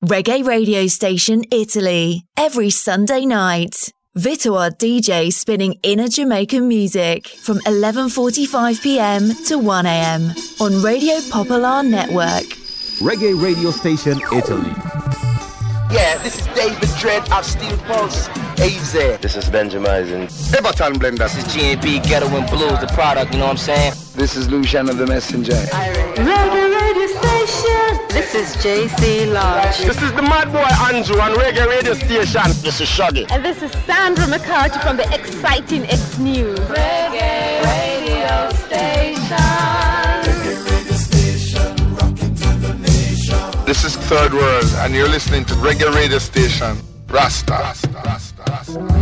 Reggae radio station Italy, every Sunday night. Vitoar DJ spinning inner Jamaican music from 11:45 p.m. to 1 a.m. on Radio Popolare Network. Reggae radio station Italy. Yeah, this is David Dredd of Steel Pulse. AZ. This is Benjamin. Everton Blender. This is G&B Ghetto and Blues, the product, you know what I'm saying? This is Lucian of the Messenger. Reggae radio station. This is JC Lodge. This is the Mad Boy Andrew on Reggae radio station. This is Shuggy. And this is Sandra McCarthy from the exciting X News. Reggae radio station. This is Third World, and you're listening to Reggae Radio Station, Rasta. Rasta, Rasta, Rasta, Rasta.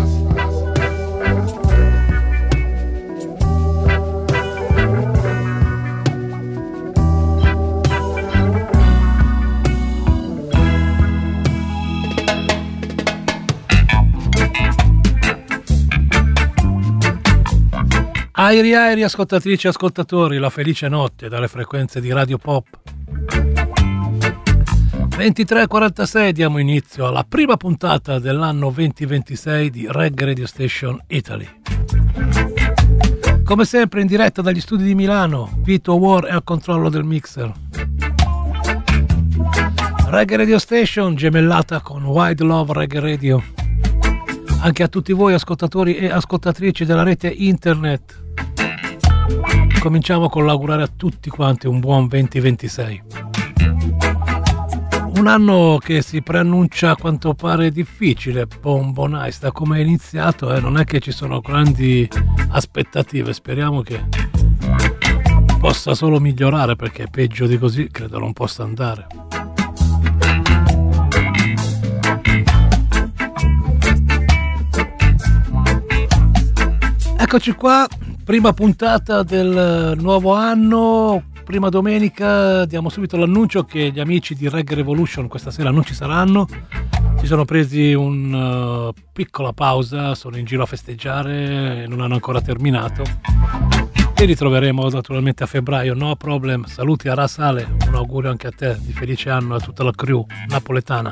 Airi ascoltatrici e ascoltatori, la felice notte dalle frequenze di Radio Pop. 23:46 diamo inizio alla prima puntata dell'anno 2026 di Reggae Radio Station Italy. Come sempre in diretta dagli studi di Milano, Vito War è al controllo del mixer. Reggae Radio Station gemellata con Wide Love Reggae Radio. Anche a tutti voi ascoltatori e ascoltatrici della rete internet. Cominciamo con l'augurare a tutti quanti un buon 2026. Un anno che si preannuncia a quanto pare difficile, nice, da come è iniziato, non è che ci sono grandi aspettative, speriamo che possa solo migliorare, perché peggio di così credo non possa andare. Eccoci qua, prima puntata del nuovo anno. Prima domenica diamo subito l'annuncio che gli amici di Reggae Revolution questa sera non ci saranno, si sono presi una piccola pausa, sono in giro a festeggiare e non hanno ancora terminato. Ci ritroveremo naturalmente a febbraio, no problem. Saluti a Rasale, un augurio anche a te di felice anno a tutta la crew napoletana.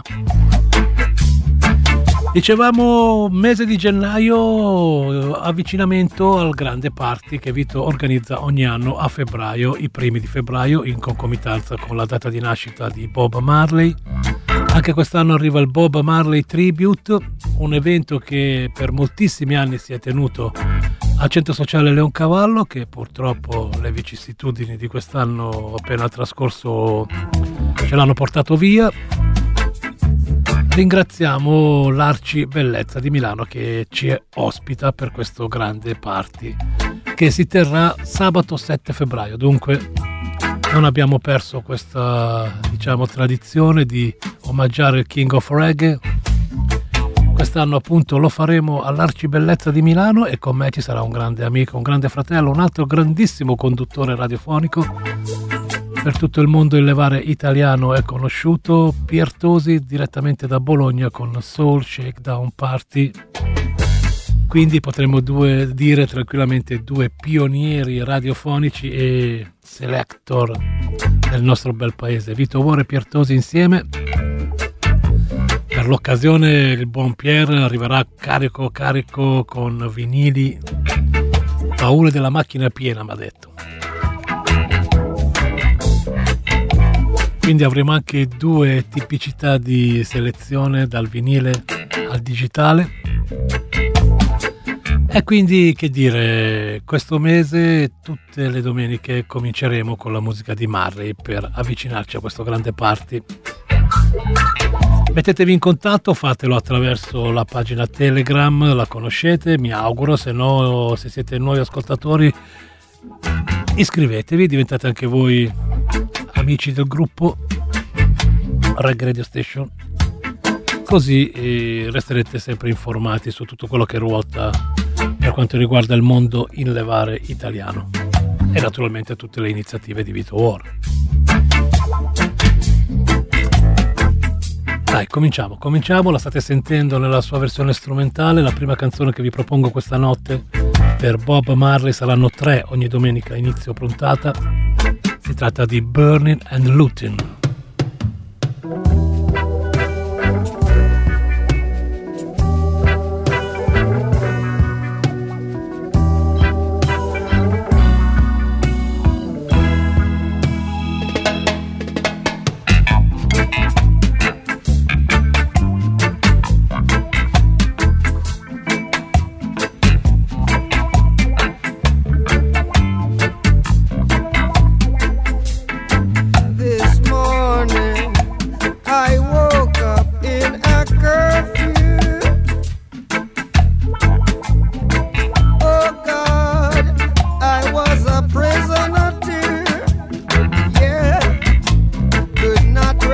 Dicevamo mese di gennaio, avvicinamento al grande party che Vito organizza ogni anno a febbraio, i primi di febbraio, in concomitanza con la data di nascita di Bob Marley. Anche quest'anno arriva il Bob Marley Tribute, un evento che per moltissimi anni si è tenuto al Centro Sociale Leoncavallo, che purtroppo le vicissitudini di quest'anno appena trascorso ce l'hanno portato via. Ringraziamo l'Arci Bellezza di Milano che ci ospita per questo grande party che si terrà sabato 7 febbraio. Dunque non abbiamo perso questa, tradizione di omaggiare il King of Reggae. Quest'anno appunto lo faremo all'Arci Bellezza di Milano e con me ci sarà un grande amico, un grande fratello, un altro grandissimo conduttore radiofonico. Per tutto il mondo il levare italiano è conosciuto, Pier Tosi direttamente da Bologna con Soul Shakedown Party. Quindi potremmo dire tranquillamente due pionieri radiofonici e selector del nostro bel paese, Vito War e Pier Tosi insieme. Per l'occasione il buon Pier arriverà carico con vinili, baule della macchina piena, mi ha detto. Quindi avremo anche due tipicità di selezione, dal vinile al digitale. E quindi, che dire, questo mese tutte le domeniche cominceremo con la musica di Marley per avvicinarci a questo grande party. Mettetevi in contatto, fatelo attraverso la pagina Telegram, la conoscete, mi auguro, se no, se siete nuovi ascoltatori, iscrivetevi, diventate anche voi amici del gruppo Reggae Radio Station, così resterete sempre informati su tutto quello che ruota per quanto riguarda il mondo in levare italiano e naturalmente tutte le iniziative di Vito War. Dai, cominciamo, la state sentendo nella sua versione strumentale, la prima canzone che vi propongo questa notte per Bob Marley, saranno 3 ogni domenica inizio puntata. Si tratta di Burning and Looting.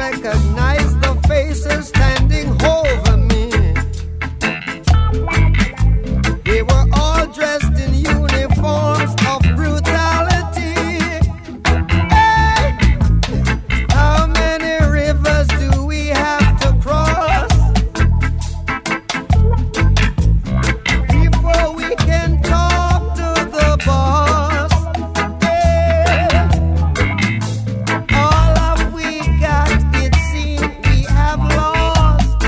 recognize the faces standing over me. They were all dressed in uniforms of brutality. Hey! How many rivers do we have to cross before we can talk to the boss? Yeah. All of we got, it seems we have lost.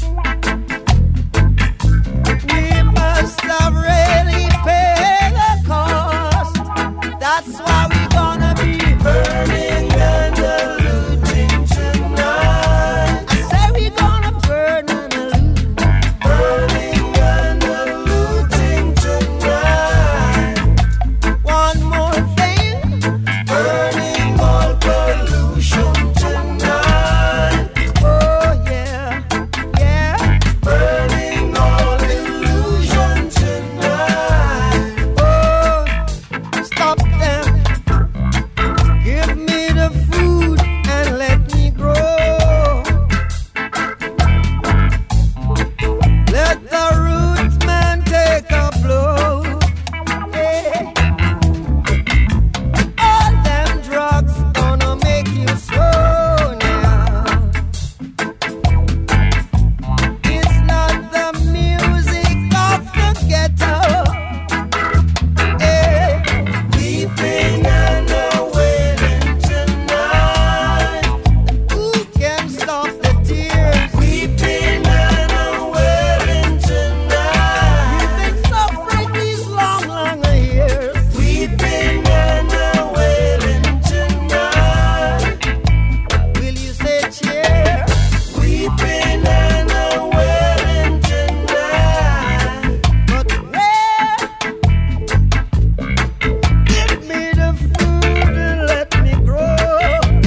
We must have really paid the cost. That's why we gonna be burning and looting tonight. I say we gonna burn and loot, burning and looting tonight. One more thing, burning all pollution tonight. Oh yeah, yeah, burning all illusion tonight. Oh, stop them. Give me the food and let me grow. Let the roots man take a blow. Hey. All them drugs gonna make you slow now. It's not the music of the ghetto. Hey. Weeping and wailing tonight. Who can stop the tears? Weeping and wailing tonight. We've been suffering these long, long years. Weeping and wailing tonight. Will you say cheer? Weeping and wailing tonight. But where? Give me the food and let me grow.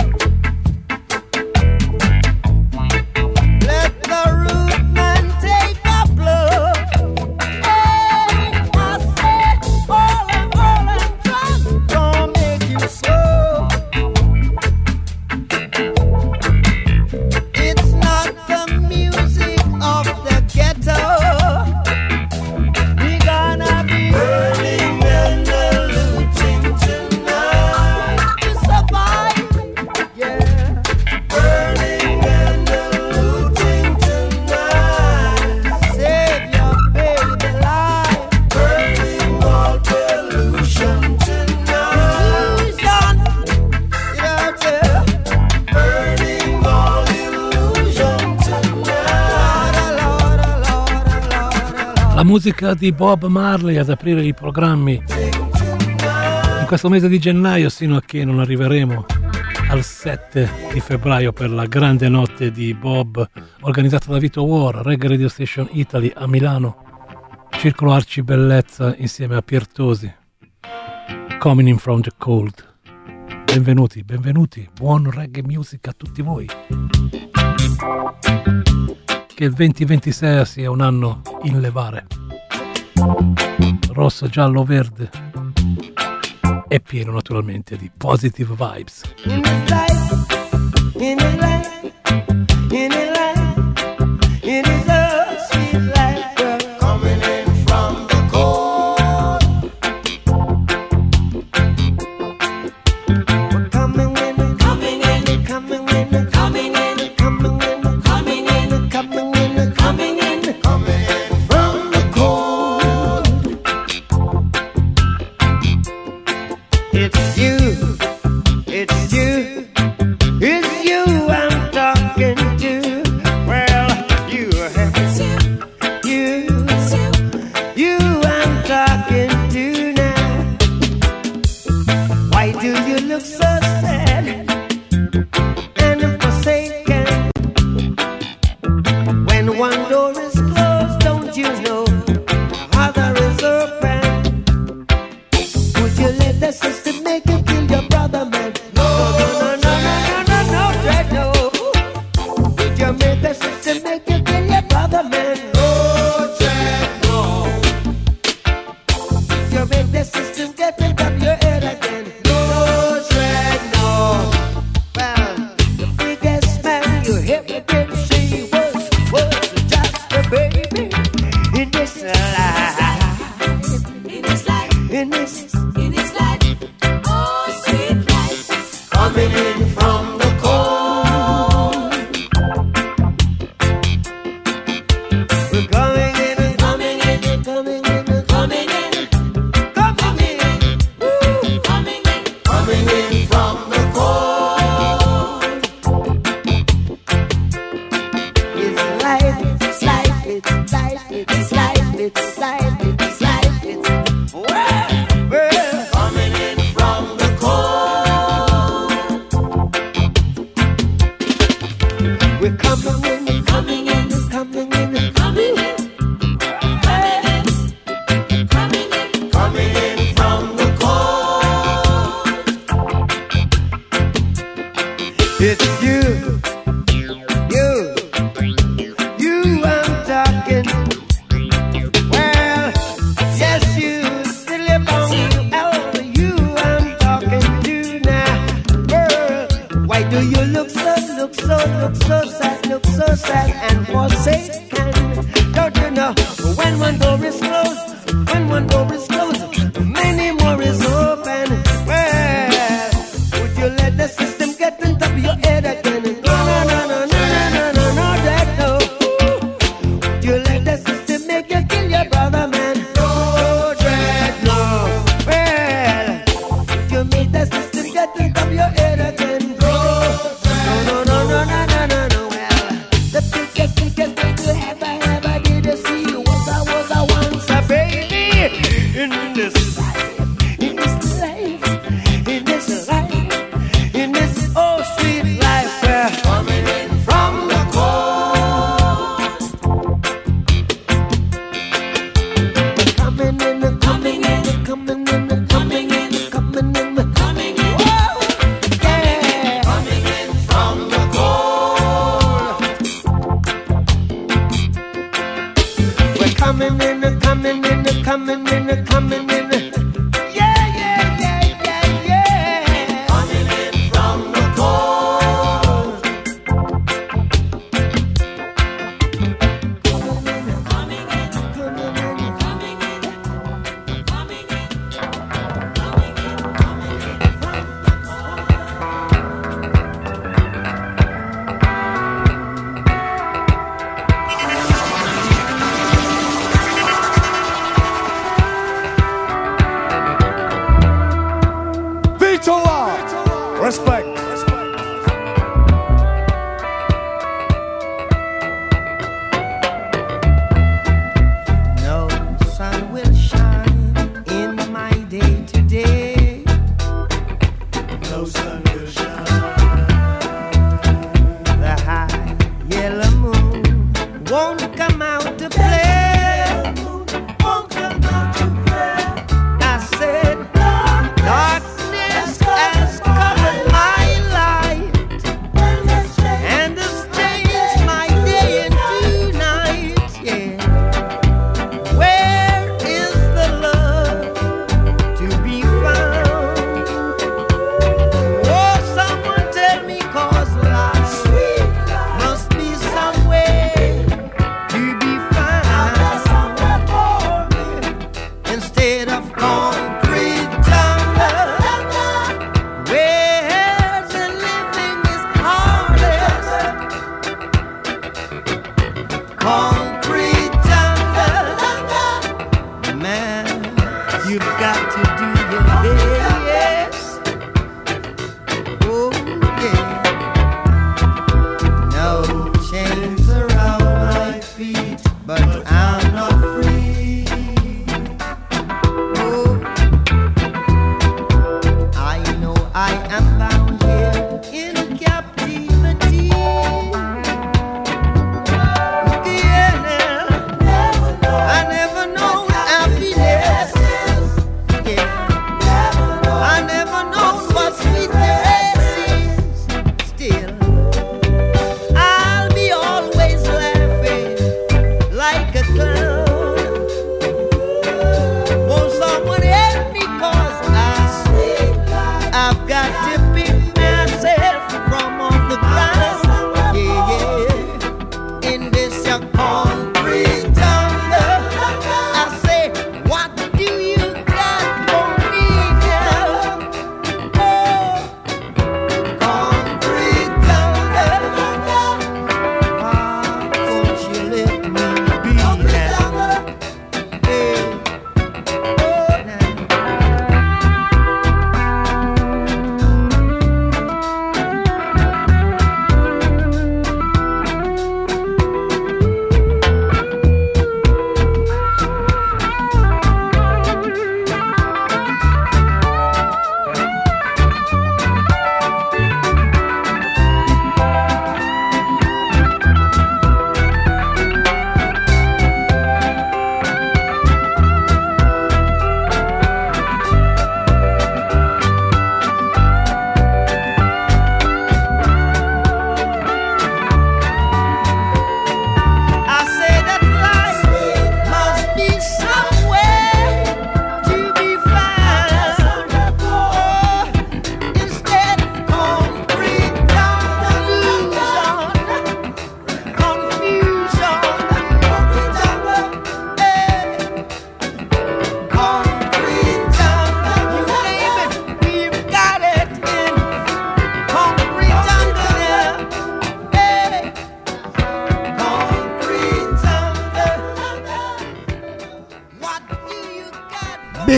Let the root man take a blow. Hey, I said all and drugs don't make you slow. It's not the music of the ghetto. We gonna be burning and looting tonight to survive. Yeah, burning and looting tonight. Save your baby life. Burning all pollution tonight. Illusion, yeah. Burning all illusion tonight. Lord, Lord, Lord, Lord. La musica di Bob Marley ad aprire i programmi in questo mese di gennaio, sino a che non arriveremo al 7 di febbraio per la grande notte di Bob organizzata da Vito War, Reggae Radio Station Italy a Milano, Circolo Arci Bellezza insieme a Piertosi, Coming in from the Cold. Benvenuti, benvenuti, buon reggae music a tutti voi. Che il 2026 sia un anno in levare, rosso, giallo, verde e pieno naturalmente di positive vibes. In his life, in his life, in his life, it is a sweet life, girl, coming in from the cold. We're coming in, coming in, coming in, coming in, coming in, coming in, coming in, coming in, coming in from the cold. It's you, it's you, it's you I'm talking to. Well, you I'm talking to now. Why do you look so sad and forsake We're coming in, coming in, coming in, coming in. Coming in from the cold. It's you I'm talking. Well, yes, you still upon you I'm talking to now. Girl, why do you look so sad and forsaken? Don't you know when one door is closed, many more is open. Well, would you let the system get on top of your head again? No, that no. Would you let the system make you kill your brother, man? No, dread, no. Well, would you make the system get on top of your head again? No. Well, the biggest thing you ever did you see was I once a baby in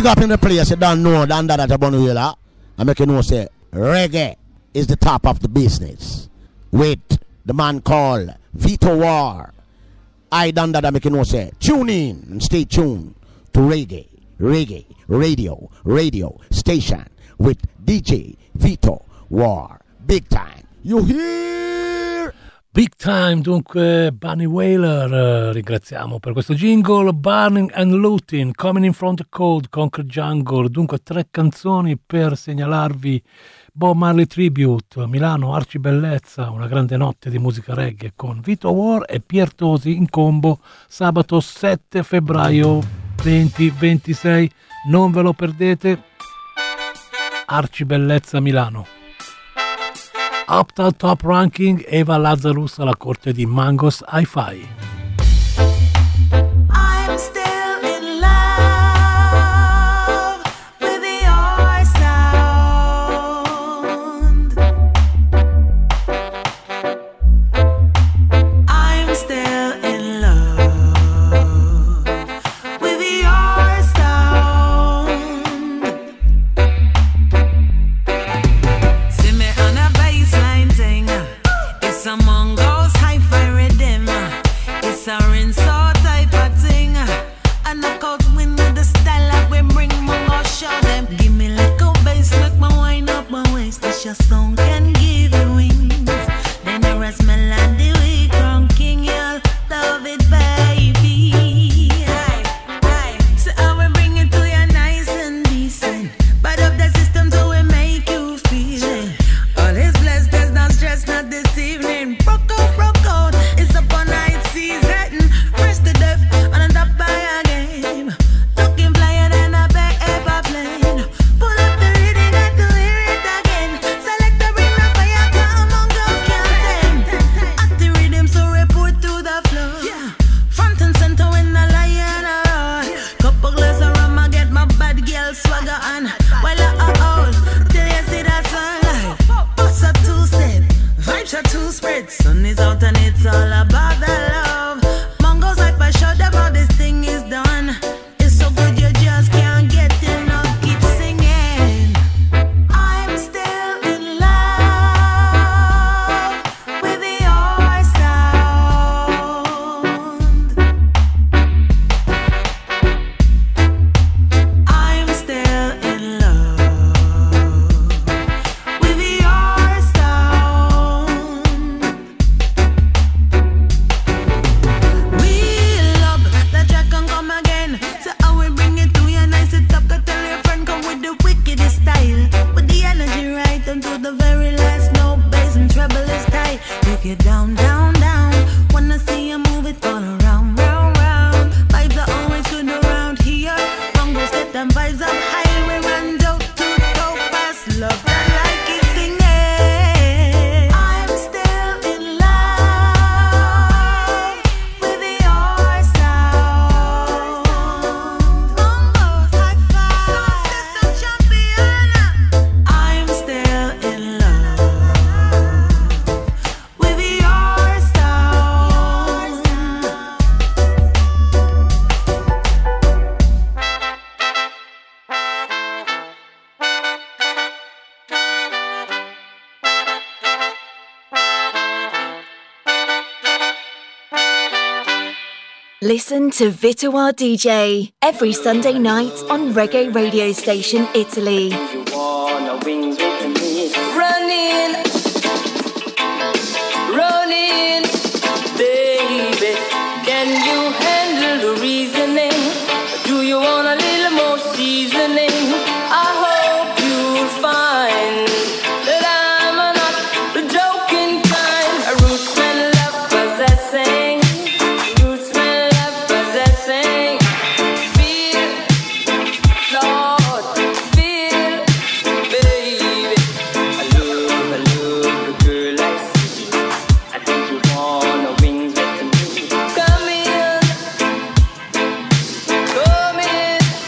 Big up in the place, you don't know, than that at Bonuela. I make you know, say, reggae is the top of the business. With the man called Vito War. I done that, I make you know, say, tune in and stay tuned to reggae radio station with DJ Vito War. Big time. You hear? Big time, dunque Bunny Wailer, ringraziamo per questo jingle. Burning and Looting, Coming in From the Cold, Concrete Jungle, dunque 3 canzoni per segnalarvi Bob Marley Tribute, Milano, Arcibellezza, una grande notte di musica reggae con Vito War e Pier Tosi in combo sabato 7 febbraio 2026, non ve lo perdete, Arcibellezza Milano. Uptown Top Ranking, Eva Lazarus alla corte di Mangos Hi-Fi. I'm still in love with your sound. I'm still in love with your sound. See me on a baseline thing. It's a Mangos Hi-Fi rhythm. It's a rinse all type of thing. A knockout win with the style that we bring. Mongo show them. Give me like a bass, make my wind up my waist. This your song can give you wings. Dangerous melody we crown king. You'll love it, baby. Hey, hey. So I will bring it to you nice and decent. Bad up the system so we make you feel it. All is blessed, there's no stress, not this evening. Broke out, it's up all night season. Fresh to death, on the top by a game. Looking flyer than a paper plane. Pull up the reading, got to hear it again. Select the ring, the fire, come on, girls can't tame. At the rhythm, so report to the floor. Front and center when the lion roar. Couple glass of rum, I get my bad girl swagger on. Well, till you see that sunlight. Bust a 2-step, vibes are 2 spread. Sun is out and it's all about the love. Mongos Hi-Fi show them how this thing is done. It's so good you just can't get enough. Keep singing. I'm still in love with your sound. I'm still in love with your sound. We love the track can come again. So I will bring it to you nice it up. Go tell your friend come with the wickedest style. With the energy right until the very last note. Bass and treble is tight. If you're down, down, down, wanna see you move it all around, round, round. Vibes are always good around here. Bongos get them vibes up high. We run down to go past love that like it singing. I'm still in love with your sound. Mongos Hi-Fi, Soul System champion. I'm still in love with your sound. Listen to Vito War DJ every Sunday night on Reggae Radio Station Italy. You wanna wings with me? Running, running, baby. Can you handle the reasoning? Do you want a little more seasoning? I hope you'll find that I'm not the joking kind. A root smell of possessing. Root smell of possessing. Feel, Lord, feel, baby. I love the girl I see. I think you wanna wings with me. Come in,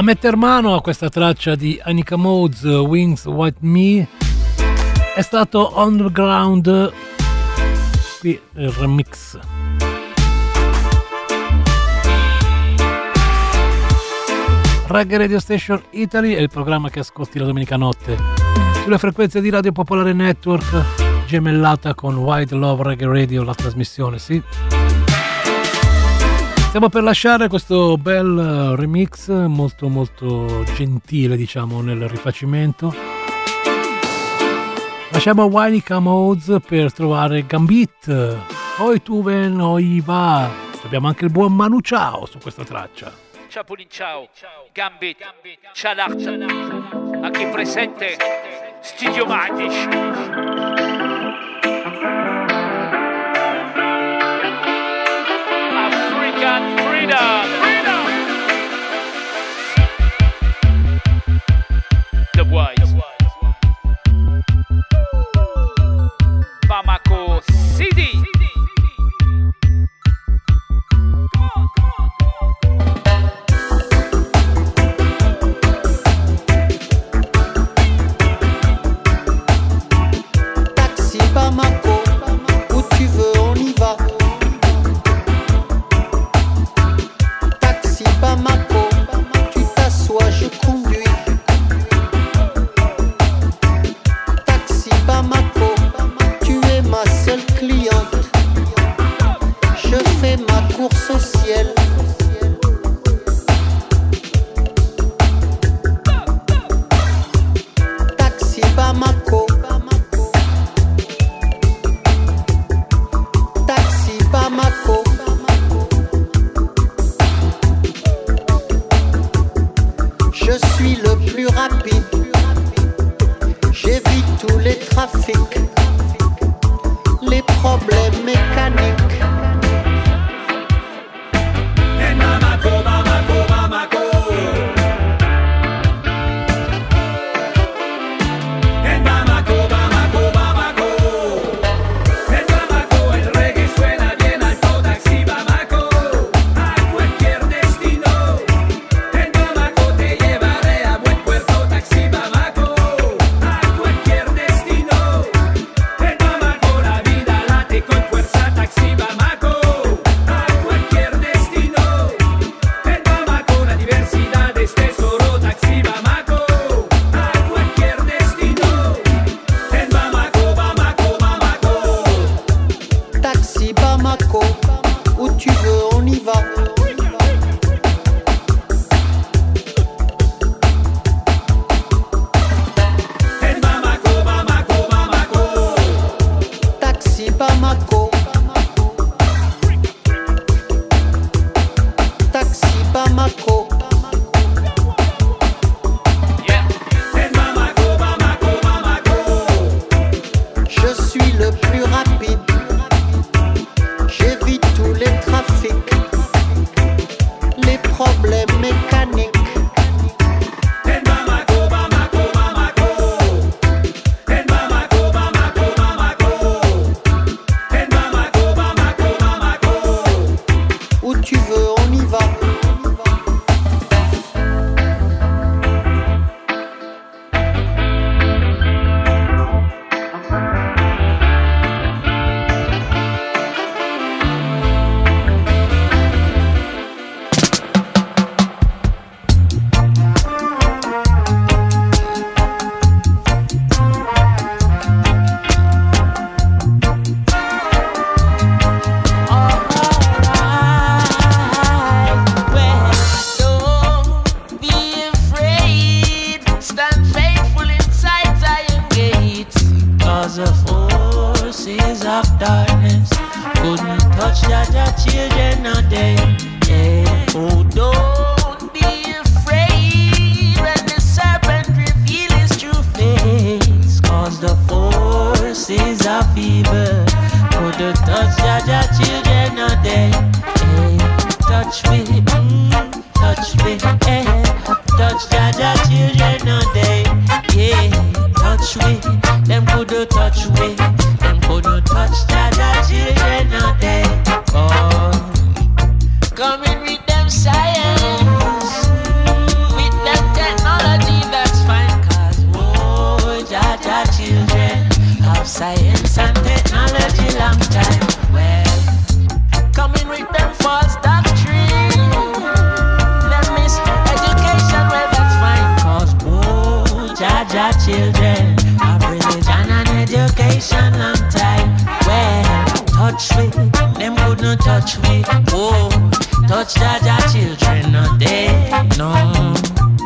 metter mano a questa traccia di Anika Modes, Wings White Me, è stato Underground, qui il remix. Reggae Radio Station Italy è il programma che ascolti la domenica notte sulle frequenze di Radio Popolare Network, gemellata con White Love Reggae Radio, la trasmissione, sì. Stiamo per lasciare questo bel remix molto molto gentile, diciamo, nel rifacimento. Lasciamo Anika Modes per trovare Gambit, Oi Tuven, Oi Va. Abbiamo anche il buon Manu Ciao su questa traccia. Ciao Pulin, ciao, Gambit, Cialart, anche presente, Studio Magic. African Freedom, The Wise, Bamako City. Bamako, où tu veux on y va. Taxi Bamako, tu t'assois, je conduis. Taxi Bamako, tu es ma seule cliente. Je fais ma course au ciel. Taxi Bamako. Bamako, je suis le plus rapide, j'évite tous les trafics, les problèmes mécaniques. Et Bamako, Bamako, Bamako. Où tu veux on y va. Bamako, Bamako, Bamako. Taxi Bamako. Taxi Bamako. Bamako, Bamako, Bamako. Je suis le plus rapide. J'évite tous les trafics, les problèmes mécaniques. Bamako, Bamako, Bamako. Bamako, Bamako, Bamako. Bamako, Bamako, Bamako. Où tu veux, on y va. Coming with them science, with children of religion and education long time. Well, touch me, them could not touch me. Oh, touch Jaja children, not they, no.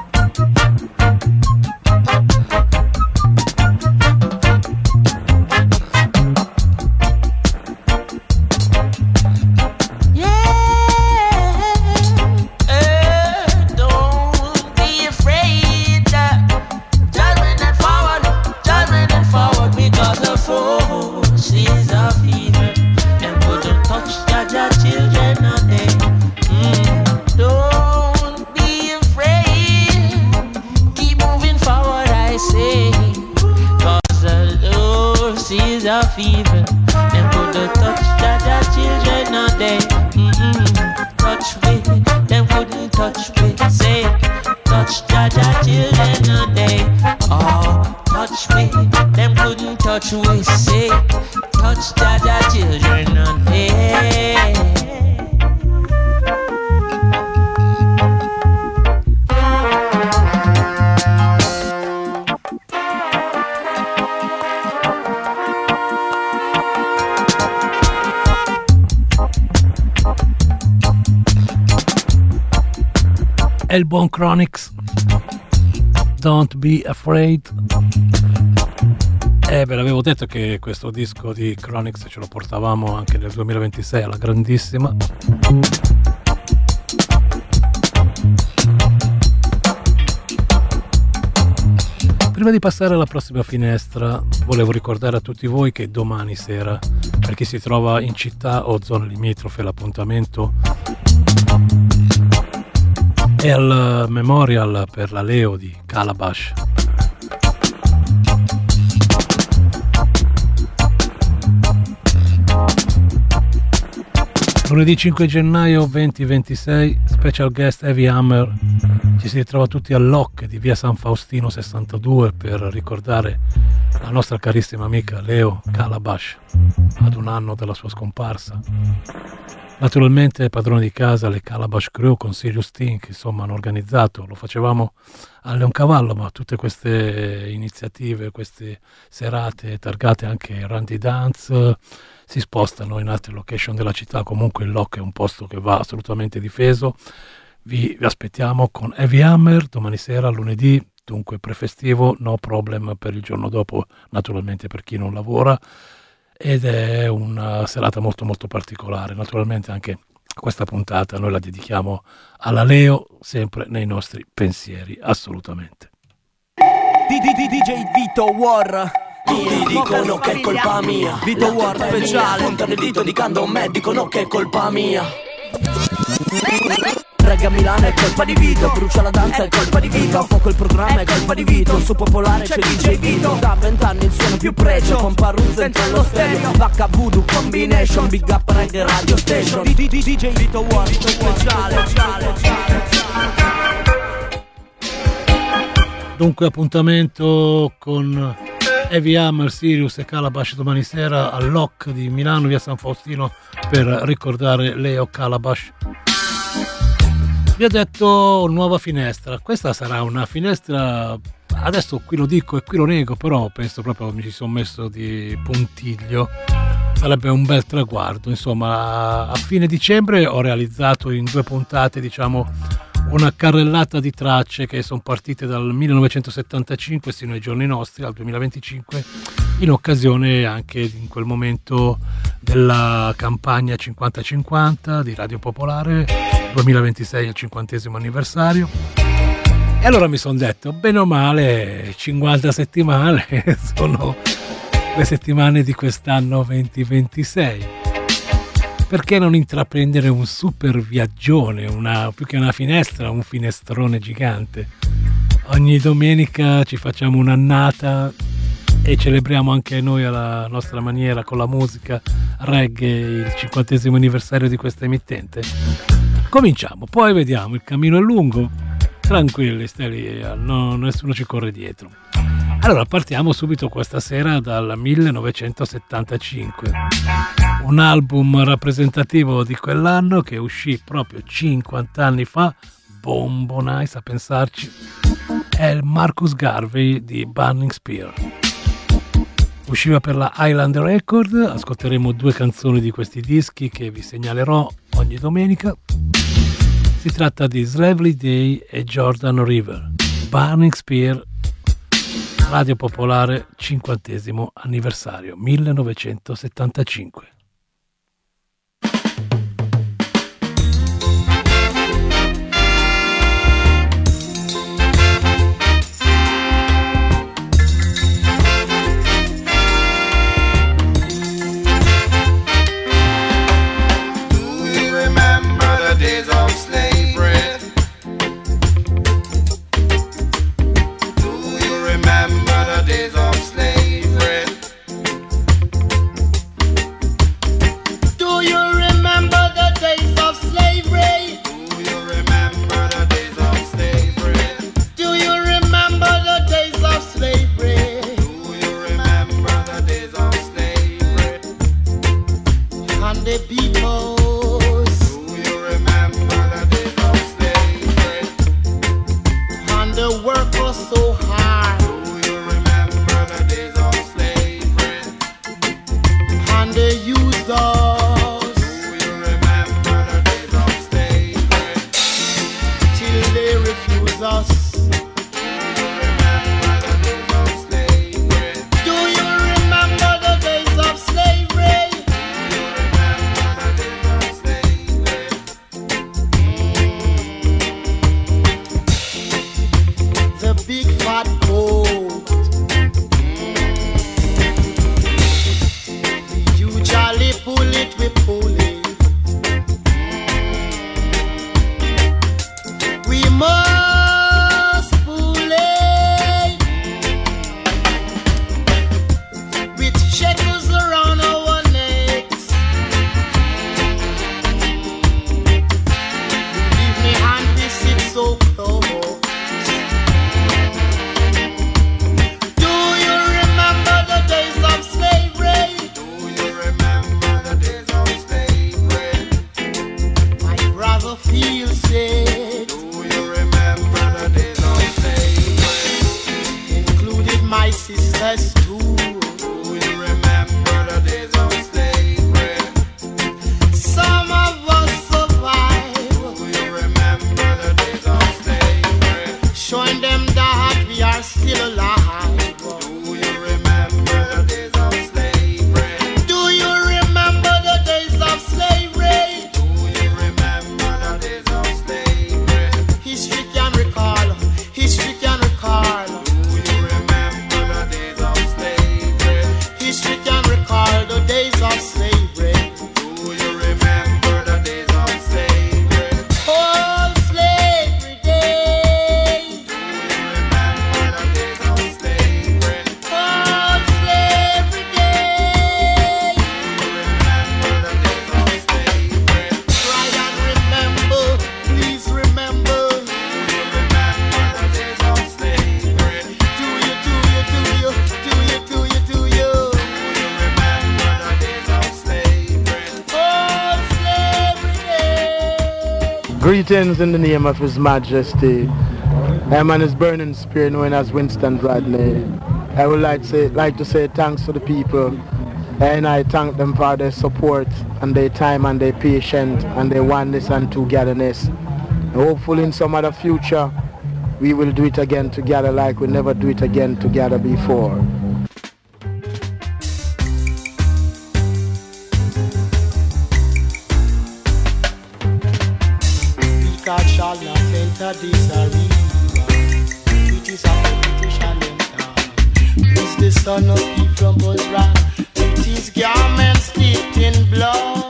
Of evil, them couldn't touch Jaja children, no they. Touch me, them couldn't touch me. Say, touch Jaja children, no they. Oh, touch me, them couldn't touch me. Say, touch Jaja children, no they. È il buon Chronix, Don't Be Afraid. Ve l'avevo detto che questo disco di Chronix ce lo portavamo anche nel 2026 alla grandissima. Prima di passare alla prossima finestra volevo ricordare a tutti voi che domani sera, per chi si trova in città o zone limitrofe, l'appuntamento è al Memorial per la Leo di Calabash. Lunedì 5 gennaio 2026, special guest Heavy Hammer. Ci si ritrova tutti al Lock di via San Faustino 62 per ricordare la nostra carissima amica Leo Calabash ad un anno dalla sua scomparsa. Naturalmente padrone di casa, le Calabash Crew con Sirius Tink, insomma, hanno organizzato, lo facevamo a Leoncavallo, ma tutte queste iniziative, queste serate targate anche Randy Dance si spostano in altre location della città. Comunque il Lock è un posto che va assolutamente difeso. Vi aspettiamo con Heavy Hammer domani sera, lunedì, dunque prefestivo, no problem per il giorno dopo, naturalmente per chi non lavora. Ed è una serata molto molto particolare. Naturalmente anche questa puntata noi la dedichiamo alla Leo, sempre nei nostri pensieri, assolutamente. DJ Vito War. Tutti dicono che è colpa mia. Vito War speciale. Puntano il dito indicando un me, dicono che è colpa mia. Reggae a Milano è colpa di Vito, brucia la danza è colpa di Vito, a fuoco il programma è colpa di Vito, su popolare c'è DJ Vito, da 20 anni il suono più pregio, con Parruzzo dentro lo stereo, Vacca Voodoo Combination, Big Up Reggae Radio Station, DJ Vito War speciale. Dunque appuntamento con Heavy Hammer, Sirius e Calabash domani sera al Lock di Milano via San Faustino per ricordare Leo Calabash. Vi ho detto nuova finestra, questa sarà una finestra, adesso qui lo dico e qui lo nego, però penso proprio mi ci sono messo di puntiglio, sarebbe un bel traguardo. Insomma, a fine dicembre ho realizzato in 2 puntate, diciamo, una carrellata di tracce che sono partite dal 1975 sino ai giorni nostri, al 2025, in occasione anche in quel momento della campagna 50-50 di Radio Popolare, 2026 al 50° anniversario. E allora mi sono detto, bene o male, 50 settimane sono le settimane di quest'anno 2026. Perché non intraprendere un super viaggione, più che una finestra, un finestrone gigante? Ogni domenica ci facciamo un'annata e celebriamo anche noi alla nostra maniera con la musica reggae il 50° anniversario di questa emittente. Cominciamo, poi vediamo, il cammino è lungo, tranquilli, stai lì, nessuno ci corre dietro. Allora partiamo subito questa sera dal 1975, un album rappresentativo di quell'anno che uscì proprio 50 anni fa, Bombo Nice a pensarci. è il Marcus Garvey di Burning Spear. Usciva per la Island Record, ascolteremo 2 canzoni di questi dischi che vi segnalerò ogni domenica. Si tratta di Slavery Day e Jordan River. Burning Spear, Radio Popolare, 50° anniversario, 1975. Days of slavery. Do you remember the days of slavery? Do you remember the days of slavery? Do you remember the days of slavery? Do you remember the days of slavery? Do you remember the days of slavery? And the people the work was so hard. Do you remember the days of slavery? And they used us. Do you remember the days of slavery? Till they refused us. Do you remember the days of slavery? The big fat boat, you jolly pull it, we pull it. We must pull it with shackles around our necks. Leave me and we sit so close. Feel safe. Do you remember the days of slavery? Included my sisters too. Do you remember the days of slavery? Some of us survived. Do you remember the days of slavery? Showing them that we are still alive. Do you remember the days of slavery? Do you remember the days of slavery? History can recall. History can recall. Do you remember the days of slavery? History can recall the days of slavery. Do you remember the days of slavery? Oh, slavery day. Do you remember the days of slavery? Oh, slavery day. Do you remember the days of slavery? Try and remember, please remember. Greetings in the name of His Majesty. I'm on his burning spear known as Winston Bradley. I would like to say thanks to the people, and I thank them for their support and their time and their patience and their oneness and togetherness. And hopefully in some other future we will do it again together like we never do it again together before. God shall not enter this arena. It is a competition enter. It's the son of Eve from Bozra. With his garments dipped in blood.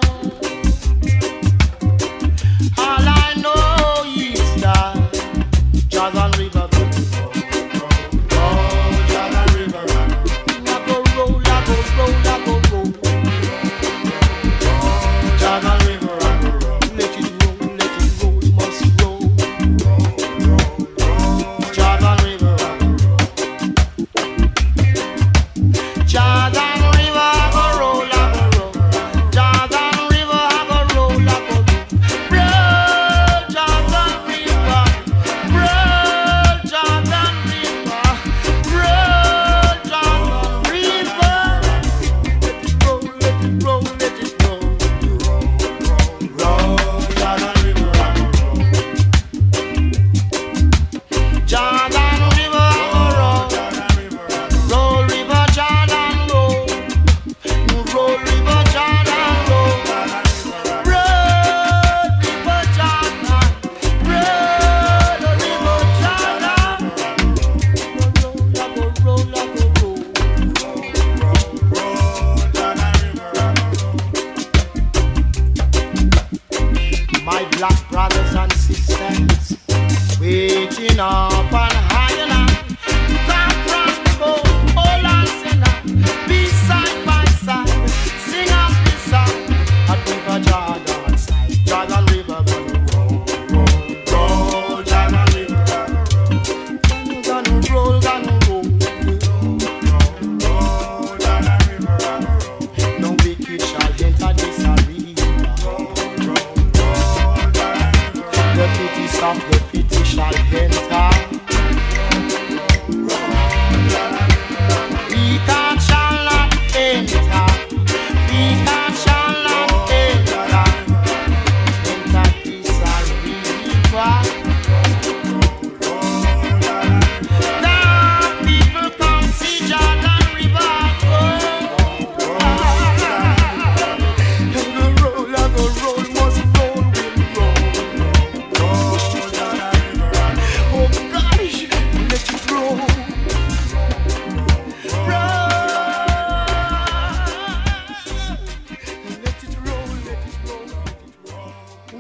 All I know is that Jordan River go. Oh, Jordan River run. I go roll, I go roll, I go roll. Oh, Jordan River run. Let it roll, let it roll, must roll. Jordan River run. Jordan River go roll, I go roll. Jordan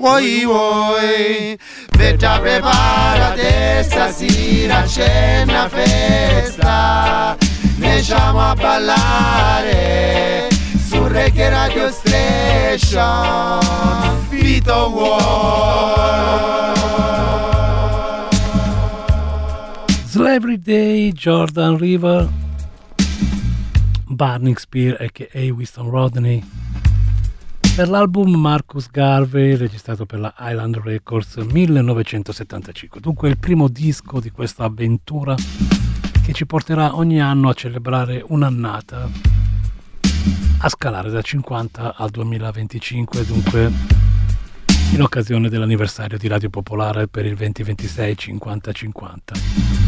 vuoi. Better preparate stasera c'è una festa, ne siamo a ballare su Reggae Radio Station. Vito War. Slavery Day, Jordan River, Burning Spear a.k.a. Winston Rodney, per l'album Marcus Garvey registrato per la Island Records 1975. Dunque il primo disco di questa avventura che ci porterà ogni anno a celebrare un'annata, a scalare dal 50 al 2025, dunque in occasione dell'anniversario di Radio Popolare per il 2026 50-50.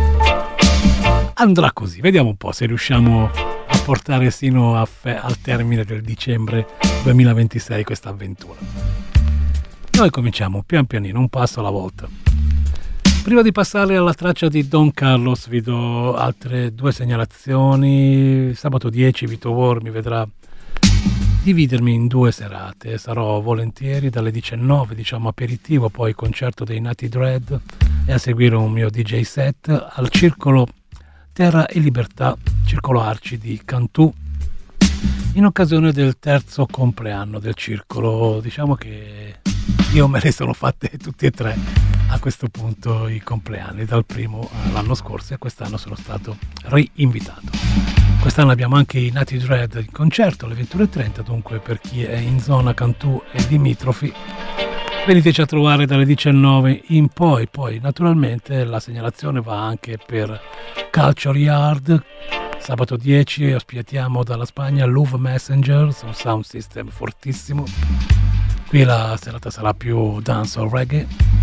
Andrà così, vediamo un po' se riusciamo a portare sino al termine del dicembre 2026 questa avventura. Noi cominciamo pian pianino, un passo alla volta. Prima di passare alla traccia di Don Carlos vi do altre due segnalazioni. Sabato 10 Vito War mi vedrà dividermi in due serate, sarò volentieri dalle 19, diciamo aperitivo, poi concerto dei Nati Dread e a seguire un mio DJ set al Circolo Terra e Libertà, Circolo Arci di Cantù, in occasione del 3° compleanno del circolo. Diciamo che io me le sono fatte tutti e tre a questo punto i compleanni, dal primo l'anno scorso, e quest'anno sono stato rinvitato. Quest'anno abbiamo anche i Nati Dread in concerto alle 21:30, dunque per chi è in zona Cantù e limitrofi veniteci a trovare dalle 19 in poi. Poi naturalmente la segnalazione va anche per Culture Yard. Sabato 10 ospitiamo dalla Spagna Love Messengers, un sound system fortissimo. Qui la serata sarà più dancehall reggae.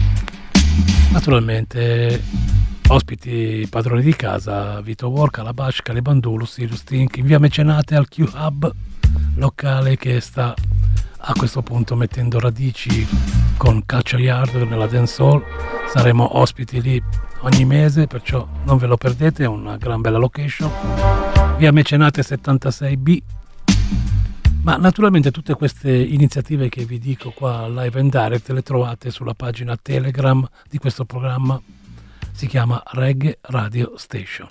Naturalmente ospiti padroni di casa, Vito War, Calabash, Calibandulu, Sirius Tink, in via Mecenate al Q-Hub, locale che sta a questo punto mettendo radici con Culture Yard nella dancehall. Saremo ospiti lì ogni mese, perciò non ve lo perdete, è una gran bella location, via Mecenate 76B. Ma naturalmente tutte queste iniziative che vi dico qua live and direct le trovate sulla pagina Telegram di questo programma, si chiama Reggae Radio Station.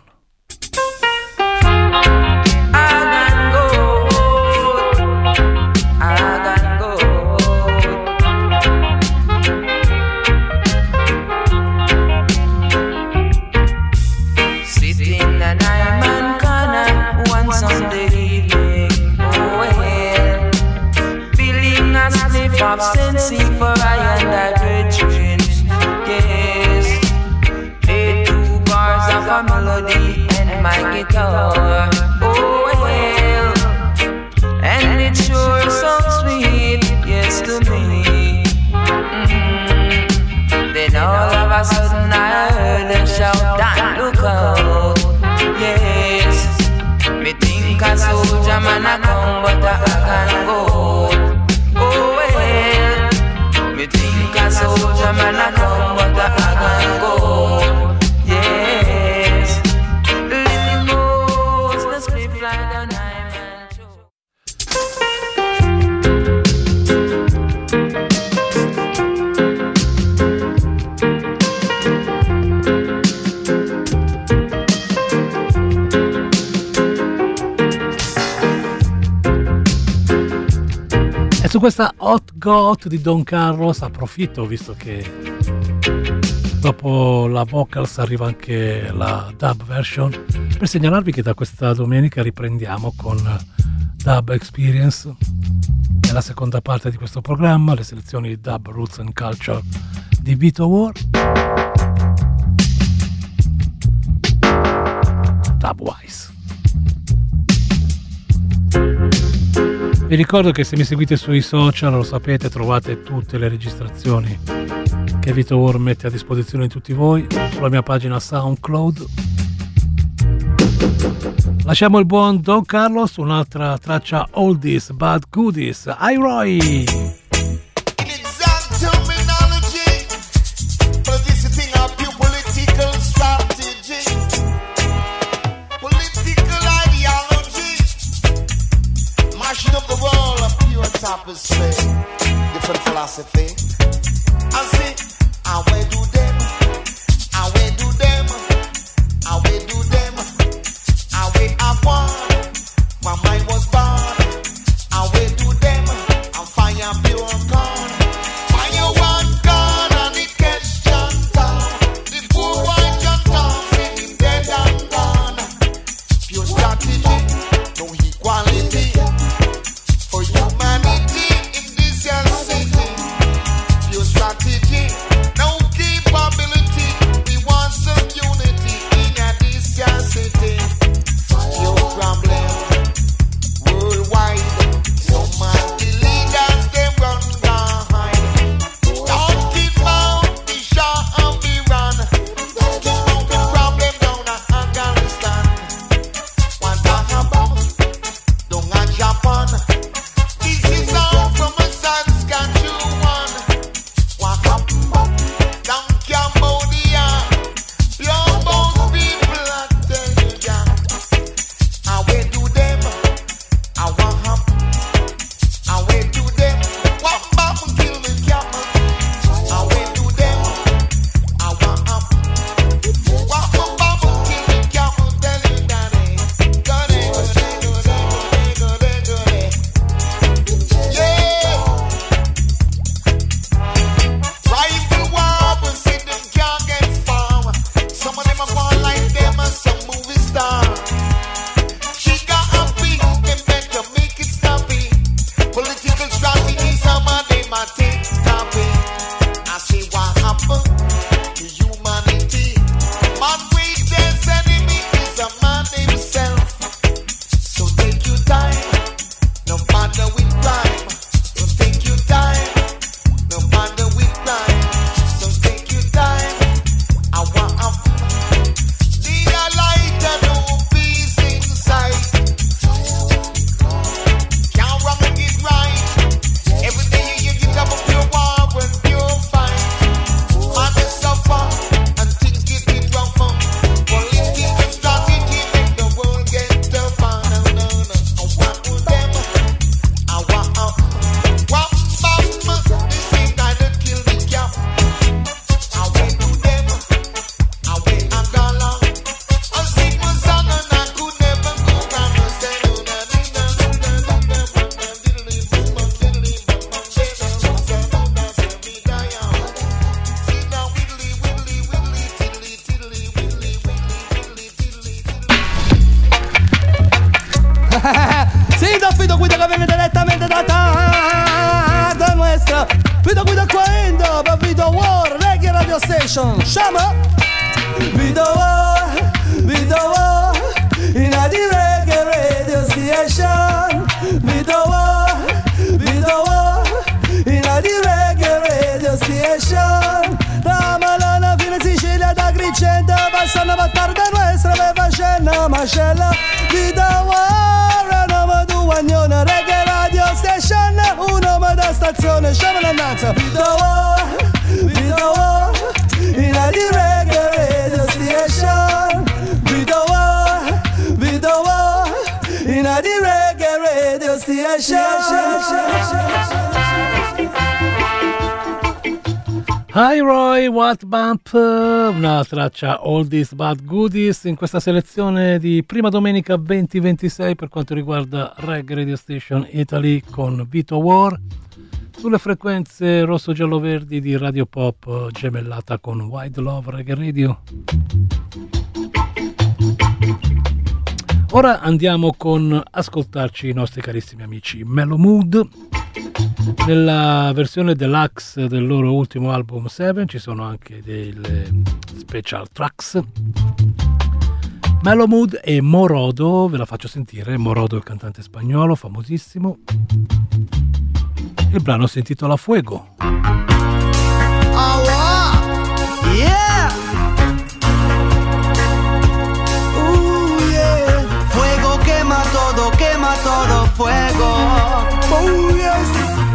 Of sensing for I and I dreams, yes. 2 bars of a melody and my guitar, oh well. And it sure sounds sweet, yes to me. Then all of a sudden I heard them shout, "Dan, look out!" Yes. Me think a soldier man a come, but I can go. Oh well, me think a soldier man a come, but I can go. Yes, little mouse, the split fly down I'm Su questa Hot Got di Don Carlos approfitto, visto che dopo la vocals arriva anche la dub version, per segnalarvi che da questa domenica riprendiamo con Dub Experience, nella seconda parte di questo programma, le selezioni Dub Roots and Culture di Vito War. Dubwise. Vi ricordo che se mi seguite sui social, lo sapete, trovate tutte le registrazioni che Vito War mette a disposizione di tutti voi sulla mia pagina SoundCloud. Lasciamo il buon Don Carlos, un'altra traccia oldies but goodies. Roy! Different philosophy. Sì, da Fido Guida che viene direttamente da Tata Nuestra. Fido Guida qua in da Vito War Reggae Radio Station. Shama Vito War in a di Reggae Radio Station. Vito War in a di Reggae Radio Station. Da Malana fino a Sicilia, da Agrigento passano a Tata Nuestra, aveva scena mascella. Vito War nome du Agnone Reggae Radio Station, un nome da stazione. Sciama l'annanza Vito War in a di Reggae Radio Station. Vito War in a di Reggae Radio Station. Hi Roy, What Bump, una traccia Oldies But Goodies in questa selezione di prima domenica 2026 per quanto riguarda Reggae Radio Station Italy con Vito War sulle frequenze rosso-giallo-verdi di Radio Pop gemellata con Wide Love Reggae Radio. Ora andiamo con ascoltarci i nostri carissimi amici Mellow Mood. Nella versione deluxe del loro ultimo album 7 ci sono anche delle special tracks. Mellow Mood e Morodo, ve la faccio sentire. Morodo è il cantante spagnolo famosissimo. Il brano si intitola Fuego. Oh, wow. Yeah. Yeah. Fuego quema todo fuego. Oh, yes.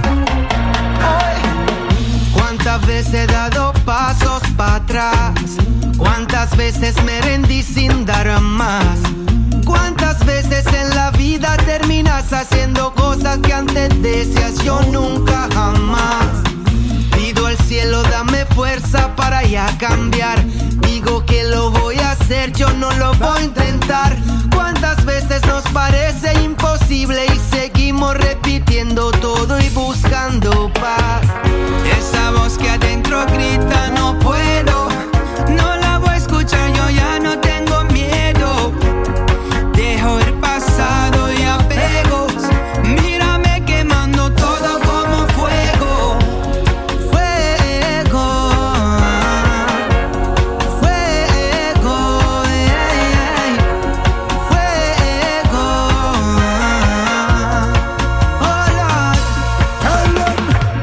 Cuántas veces he dado pasos para atrás, cuántas veces me rendí sin dar más, cuántas veces en la vida terminas haciendo cosas que antes decías yo nunca jamás. Pido al cielo, dame fuerza para ya cambiar. Digo que lo voy a hacer, yo no lo voy a intentar. ¿Cuántas veces nos parece imposible y seguimos repitiendo todo y buscando paz? Esa voz que adentro grita no puedo, no la voy a escuchar, yo ya no tengo miedo. Dejo el pasado y apegos, mírame quemando todo como fuego. Fuego, fuego, fuego. Oh Lord,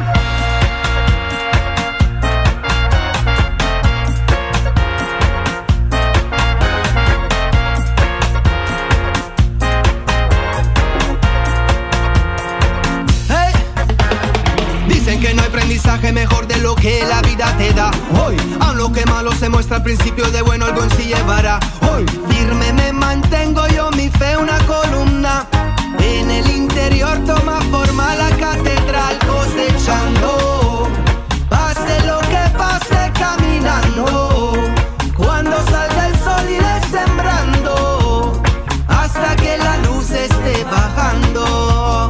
dicen que no hay aprendizaje mejor de lo que la vida te da. Hoy, aun lo que malo se muestra al principio de bueno, algo en sí llevará. Hoy, firme me mantengo yo, mi fe una columna. En el interior toma forma la catedral, cosechando. Pase lo que pase caminando. Cuando salga el sol iré sembrando, hasta que la luz esté bajando.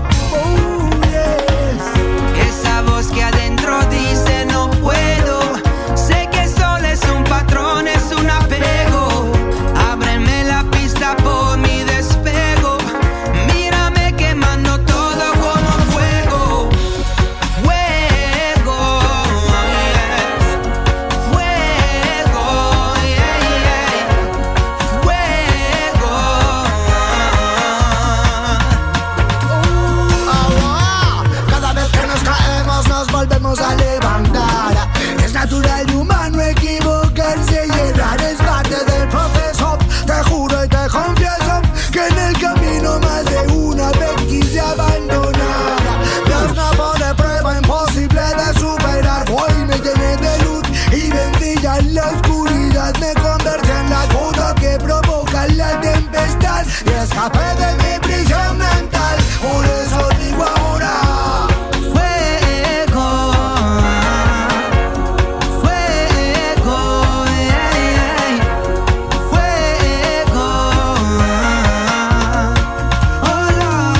Esa voz que adentro dice no puedo, sé que solo es un patrón, es un apego. Ábreme la pista por mi despego, mírame quemando todo como fuego. Fuego, yes. Fuego, yeah, yeah. Fuego. Cada vez que nos caemos nos volvemos a levantar. Es natural y humano equivocarse y errar, es parte del proceso. Te juro y te confieso que en el camino más de una vez quise abandonar. Dios no pone prueba imposible de superar. Hoy me llené de luz y vencilla en la oscuridad. Me convertí en la gota que provoca la tempestad y escapé de mi prisión mental. Por eso digo ahora: Fuego, fuego, yeah, yeah. Fuego, oh Lord,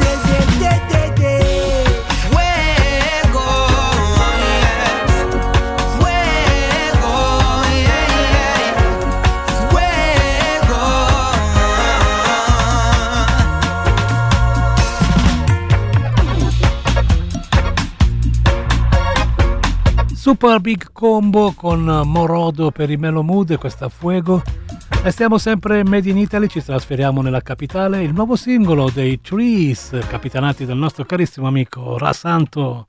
fuego, yes. Fuego, yeah, yeah. Fuego. Super Big Combo con Morodo per i Melo Mood e questa Fuego. E stiamo sempre Made in Italy, ci trasferiamo nella capitale. Il nuovo singolo dei Trees, capitanati dal nostro carissimo amico Ra Santo.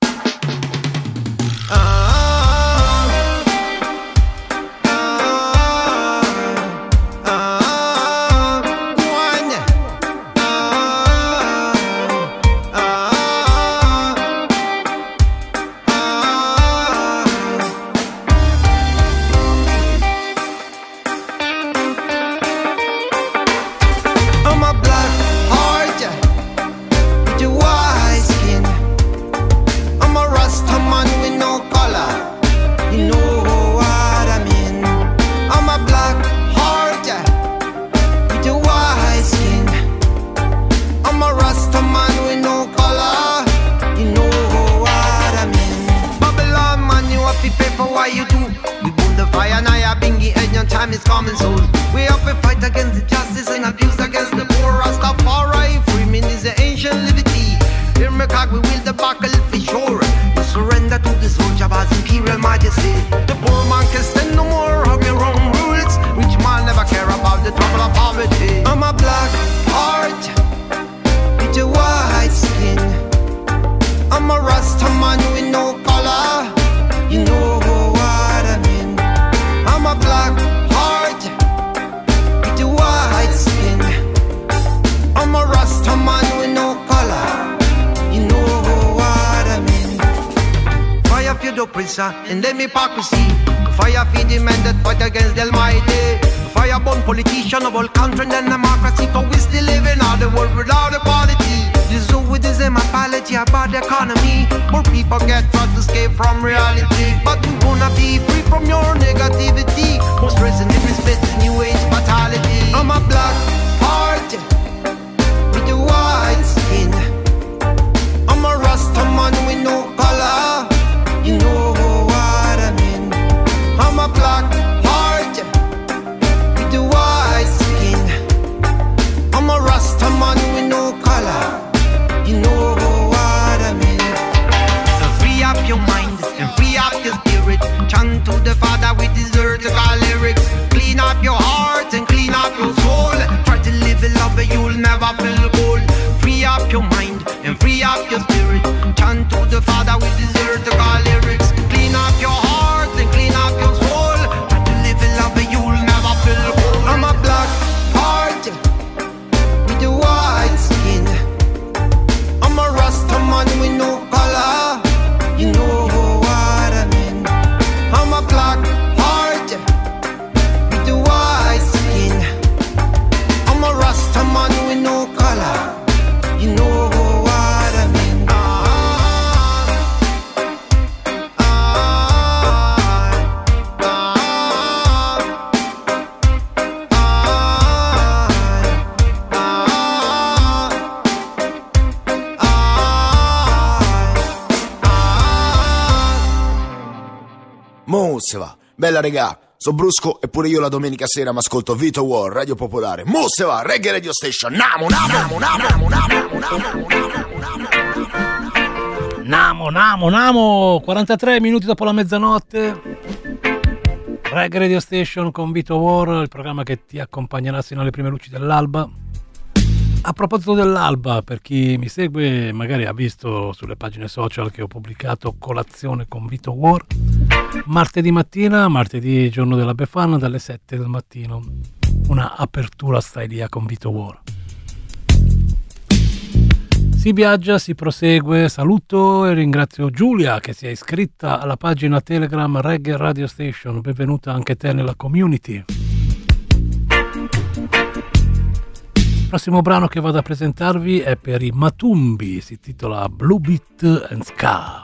I'm a black heart, with your white skin. I'm a Rasta man with no color, you know what I mean. I'm a black heart, with your white skin. I'm a Rasta man with no color, you know what I mean. Babylon man, you have to pay for what you do. We burn the fire, now you're bingy, and your time is coming soon. We have to fight against injustice and abuse against the poor. Rastafari, free men is the ancient liberty. Hear me cock, we will the buckle for sure. We surrender to the soldier of His imperial majesty. The poor man can stand no more of your own rules. Rich man never care about the trouble of poverty. I'm a black heart, with a white skin. I'm a Rasta man with no color, you know what I mean. I'm a black heart, with a white skin. I'm a Rasta man with no color, you know what I mean. Fire for the oppressor and them hypocrisy. Fire for the men that fight against the Almighty. Fire burn politician of all country and democracy. For we still live in all the world without equality. This So it is an apology about the economy. More people get taught to escape from reality, but we wanna be free from your negativity. More stress and disrespect, new age fatality. I'm a black heart with a white skin. I'm a Rasta man with no color. You know what I mean. I'm a black heart with a white skin. I'm a Rasta man with no color. You know what I mean. So free up your mind and free up your spirit. Chant to the Father with these vertical lyrics. Clean up your heart and clean up your soul. Try to live in love but you'll never feel cold. Free up your mind and free up your spirit. Chant to the Father with these vertical lyrics. Clean up your heart and clean up your soul. Try to live in love but you'll never feel cold. I'm a black heart with a white skin. I'm a Rasta man with no color. You know what I mean. I'm a black heart with a white skin. I'm a Rasta man with no color. You know what I mean. Mo se va, bella regà, so brusco eppure io la domenica sera m'ascolto Vito War, Radio Popolare. Mo se va, Reggae Radio Station, namo. Namo, 43 minuti dopo la mezzanotte. Reggae Radio Station con Vito War, il programma che ti accompagnerà sino alle prime luci dell'alba. A proposito dell'alba, per chi mi segue magari ha visto sulle pagine social che ho pubblicato Colazione con Vito War martedì mattina, martedì giorno della Befana dalle 7 del mattino, una apertura stylia con Vito War. Si viaggia, si prosegue. Saluto e ringrazio Giulia che si è iscritta alla pagina Telegram Reggae Radio Station. Benvenuta anche te nella community. Il prossimo brano che vado a presentarvi è per i Matumbi, si intitola Blue Beat and Ska.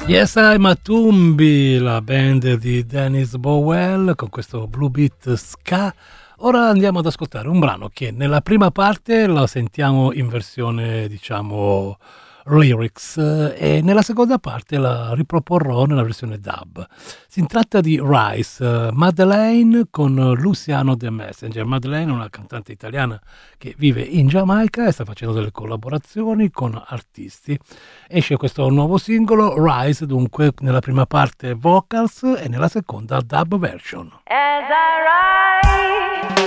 Yes, I Matumbi, la band di Dennis Bowell con questo Blue Beat Ska. Ora andiamo ad ascoltare un brano che nella prima parte lo sentiamo in versione, diciamo, lyrics e nella seconda parte la riproporrò nella versione dub. Si tratta di Rise, Madeleine con Luciano The Messenger. Madeleine è una cantante italiana che vive in Giamaica e sta facendo delle collaborazioni con artisti. Esce questo nuovo singolo, Rise, dunque nella prima parte vocals e nella seconda dub version. As I rise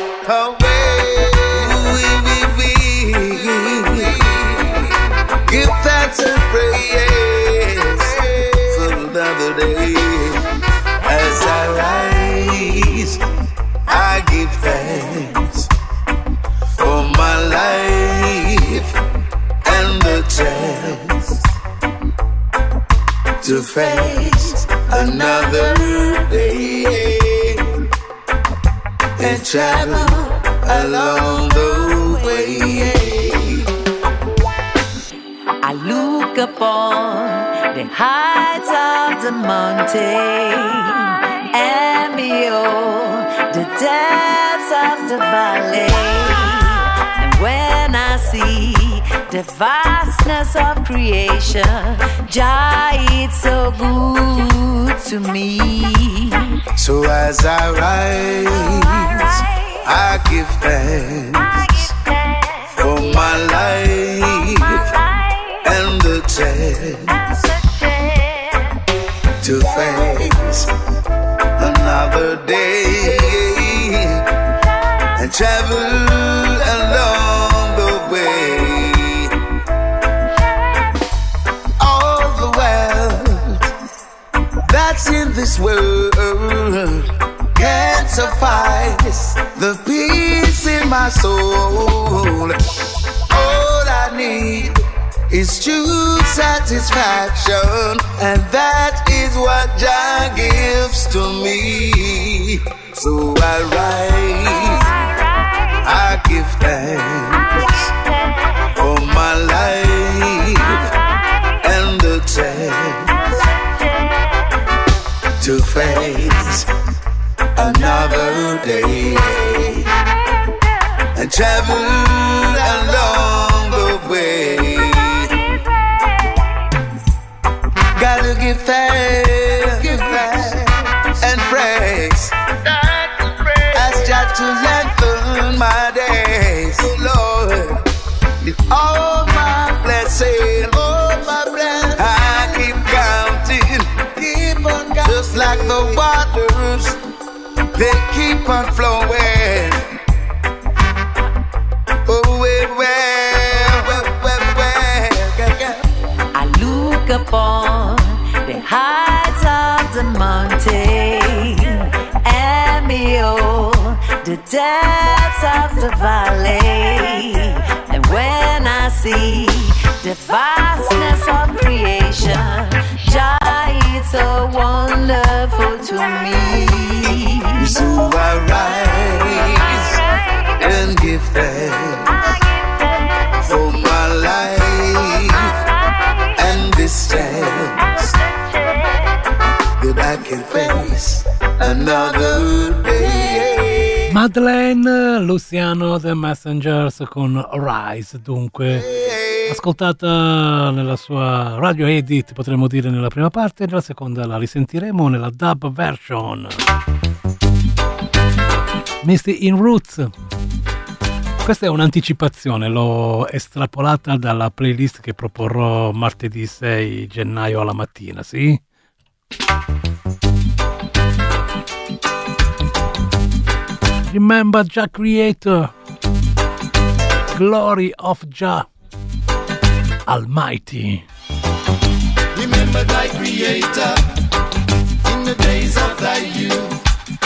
give thanks and praise for another day. As I rise, I give thanks for my life and the chance to face another day and travel along the way. I look upon the heights of the mountain and behold the depths of the valley. And when I see the vastness of creation, Jah, it's so good to me. So as I rise, I give thanks for my life and the chance to face another day and travel along the way. All the wealth that's in this world can't suffice the peace in my soul. All I need is true satisfaction, and that is what Jah gives to me. So I rise, I give thanks for my life and the chance to face another day and travel along the way. Gotta give thanks and praise. Ask Jah to lengthen my days, Lord. With all my blessings, I keep counting, just like the waters, they keep on flowing. I look upon the heights of the mountain and behold the depths of the valley. And when I see the vastness of creation, Jah, it's so wonderful to me. So I rise and give thanks for my life and this chance that I can face another day. Madeleine, Luciano The Messengers con Rise, dunque ascoltata nella sua radio edit, potremmo dire nella prima parte, e nella seconda la risentiremo nella dub version. Misty in Roots, questa è un'anticipazione, l'ho estrapolata dalla playlist che proporrò martedì 6 gennaio alla mattina, sì? Remember Jah Creator, Glory of Jah Almighty. Remember thy Creator in the days of thy youth.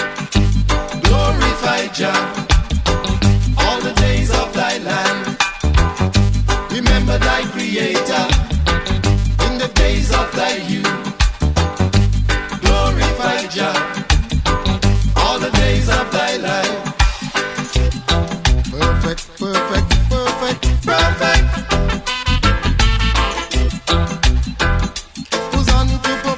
Glorify Jah all the days of thy life. Remember thy Creator in the days of thy youth. Glorify Jah all the days of thy life. Perfect, perfect, perfect, perfect. Who's on to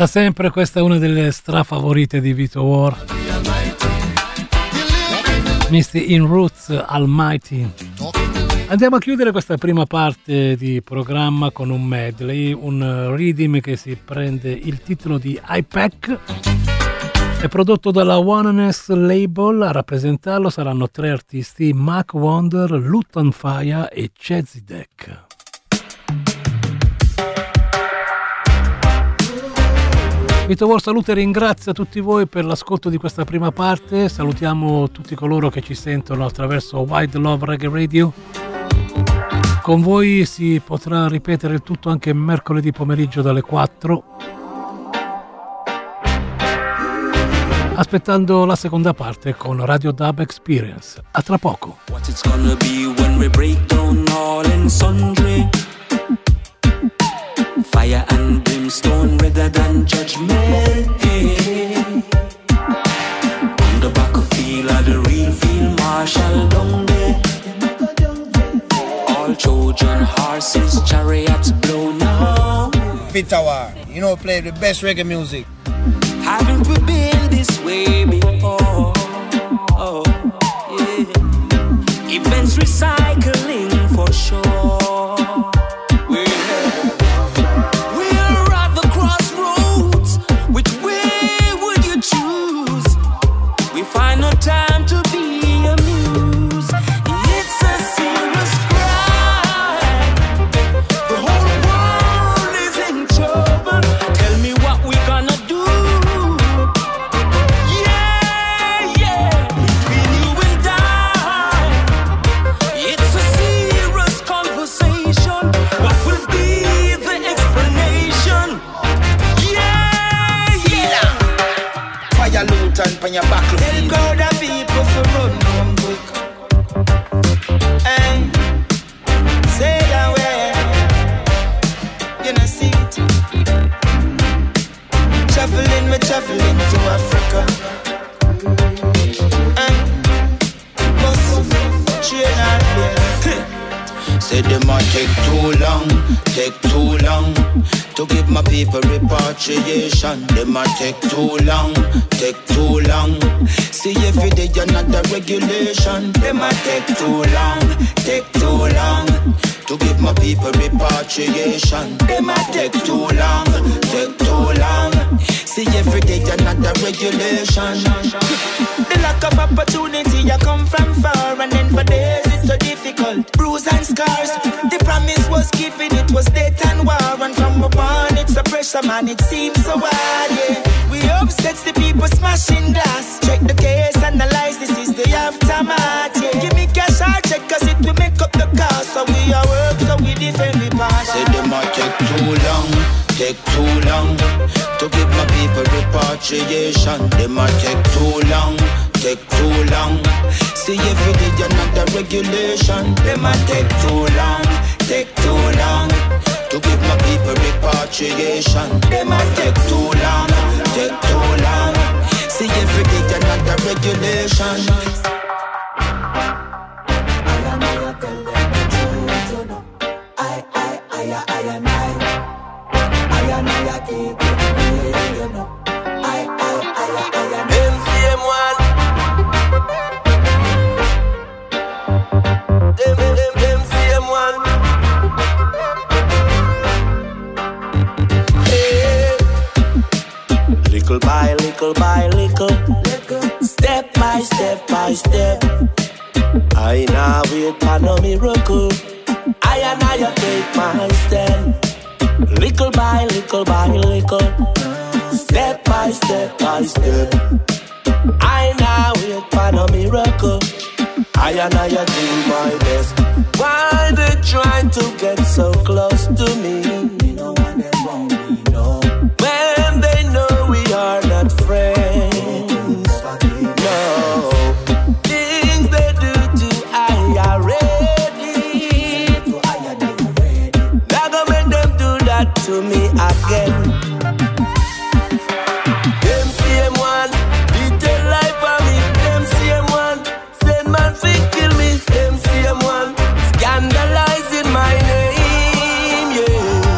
Da sempre questa è una delle strafavorite di Vito War. Misty in Roots Almighty. Andiamo a chiudere questa prima parte di programma con un medley, un rhythm che si prende il titolo di iPack. È prodotto dalla Oneness Label, a rappresentarlo saranno 3 artisti: Mac Wonder, Luton Fire e Chezidek. Vito War saluta e ringrazia tutti voi per l'ascolto di questa prima parte. Salutiamo tutti coloro che ci sentono attraverso Wide Love Reggae Radio. Con voi si potrà ripetere il tutto anche mercoledì pomeriggio dalle 4, aspettando la seconda parte con Radio Dub Experience. A tra poco. What it's gonna be when we break down all in sundry. Fire and brimstone rather than judgment. On the back of field of the real field marshal down there. All Trojan horses, chariots blow now. Vito War, you know, play the best reggae music. Haven't we been this way before? Oh, yeah. Events recycling for sure. Time to be amused. It's a serious crime. The whole world is in trouble. Tell me what we gonna do. Yeah, yeah. Between you and I, it's a serious conversation. What will be the explanation? Yeah, yeah. Fire Luton on your back. Tell God that people for run home quick. Hey, say that way. You know see it. Traveling to Africa. Hey, bus, train out there. Say them might take too long to give my people repatriation. They might take too long. See every day another regulation. They might take too long to give my people repatriation. They might take too long. See every day another regulation. The lack of opportunity, I come from far, and then for days it's so difficult. Bruise and scars. The promise was given, it was death and war, and from upon it's a pressure, man, it seems so hard, yeah. We upset the people smashing glass. Check the case, analyze, this is the aftermath, yeah. Give me cash, I'll check, cause it will make up the cost. So we are work, so we defend we pass. Say they might take too long to give my people repatriation. They might take too long. See every day another regulation. They might take too long to give my people repatriation. They might take too long. See every day another regulation. Little by little, step by step. I now wait for no miracle. I take my step. Little by little, step by step. I now wait for no miracle. I do my best. Why they trying to get so close to me? You know when they wrong me, no. When they know we are not friends, no. Things they do to I already. Not gonna make them do that to me again. Them same one, little life for me. Them same one, send man fi kill me. Them same one, scandalizing my name, yeah.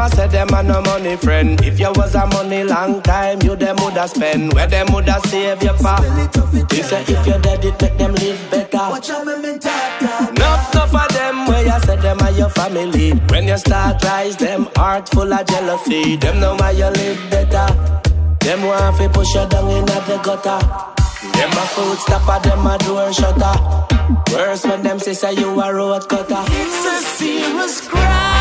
a say them a no money friend. If you was a money long time, you them woulda spend. Where them woulda save you for? They say if you're dead, it make them live better. Watch out, me talk. Enough of them where you say them are your family. When you start rise, them heart full of jealousy. Them know why you live better. Them want to push you down in the gutter. Them a food stopper, them a door shutter. Worse when them say you a road cutter. It's a serious crime.